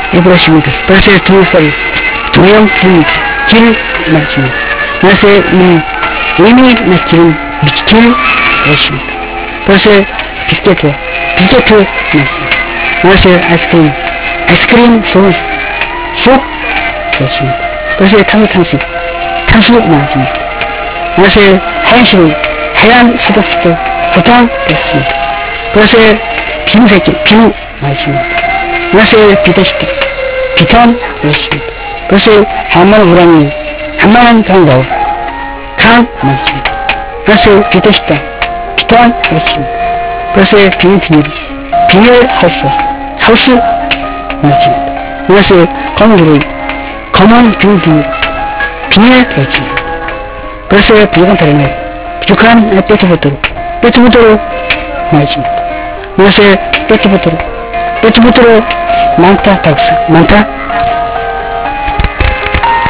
해보시면 돼. 그래서 동영 길 말씀입니다. 그래서 이 의미나 길은 길 것입니다. 그래서 비스켓 말씀입니다. 그래서 아이스크림 속 것입니다. 그래서 탄수 말씀입니다. 그래서 하얀 수박 것입니다. 그래서 비누 말씀입니다. 그래서 비탄 것입니다. 그래서 한만한 강 말씀입니다. 그래서 비탄 것입니다. 그래서 비닐 하우스 말씀입니다. 그래서 검은 비닐 것입니다. 그래서 부족한 페트보트로 말씀입니다. 그래서 페트보트로 많다